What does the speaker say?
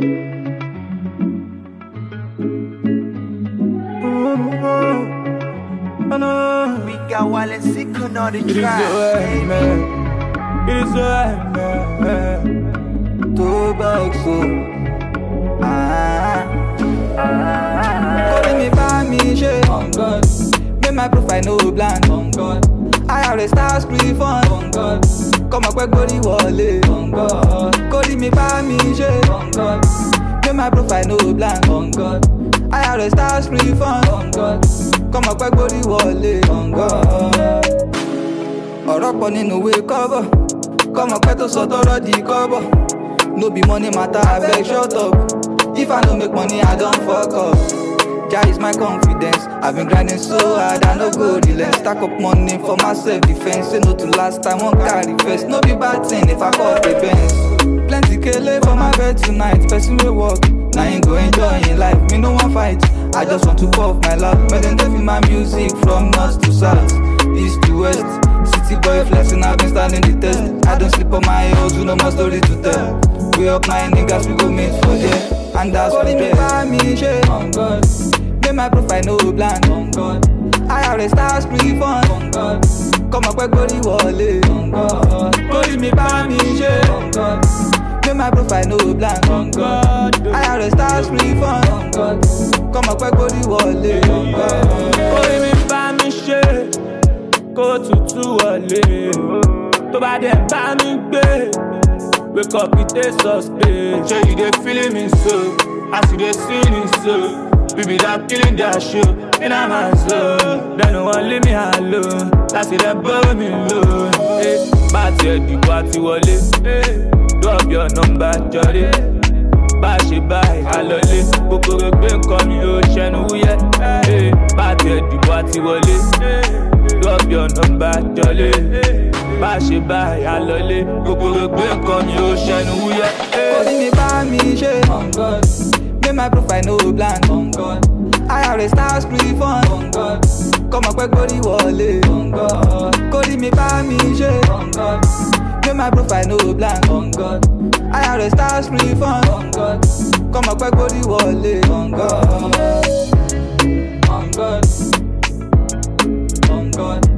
We got Wallace sick on all the It is the track. way, man. It is the way, man. Two bags, so. Calling me by me, shit. On God. Make my profile no blind. On God. I have the stars free fun. On God. Come up with body wallet. On God. Calling me by me, shit. On God. Make my profile no blind. On God. I have the stars free fun. On God. Come up with body wallet. On God. Ọ̀rọ̀ pọ̀ nínú ìwé kọ́bọ̀. Kọ́mọ pẹ́ tó sọ tọ́rọ̀ di kọ́bọ̀. No be money matter, abeg shut up. If I no make money, I don't fuck up. Jah is my confidence. I've been grinding so hard, I no go relent. Stack up money for my self-defense. Say no to last time, won't carry first. No be bad thing if I call the Benz. Plenty kele for my bed tonight. Person will walk, now ain't go enjoy in life. Me no one fight, I just want to puff my love. But then they feel my music from north to south, east to west. City boy flexing, I've been standing the test. I don't sleep on my heels, no more story to tell. We up my niggas, we go meet for there. And that's what me by me, shit. On God. Make my profile no blind. On God. I have the stars free fun. On God. Come up with body wallet. On God. Calling me by me, shit. On God. Make my profile no blind. On God. I have the stars free fun. On God. Come up with body wallet. On God. Calling me by me, shit. Go to wọlé. Tó bá dẹ̀ bá mi gbé. Wake up, it is suspect. Sure you dey feeling me so, as you dey see me so. We be that killing that show, in a man's soul. They no one leave me alone, that's it, they borrow me low. Hey, party at the party wọlé. Hey, drop your number, jọ̀dé. Bá ṣe báyìí, àlọ́lé. Kòkòrò gbé nǹkan mi ò ṣẹnu wúyẹ́. Hey, party at the party wọlé. Drop your number, jọ̀lé. Bá ṣe báyìí, àlọ́lé. Kòkòrò gbé nǹkan mi ò ṣẹnu wúyẹ́. Calling me by me, shit. On God. Make my profile no blind. On God. I have the stars free fun. On God. Come up with body wallet. On God. Calling me by me, shit. On God. Make my profile no blind. On God. I have the stars free fun. On God. Come up with body wallet. On God. On God. On God.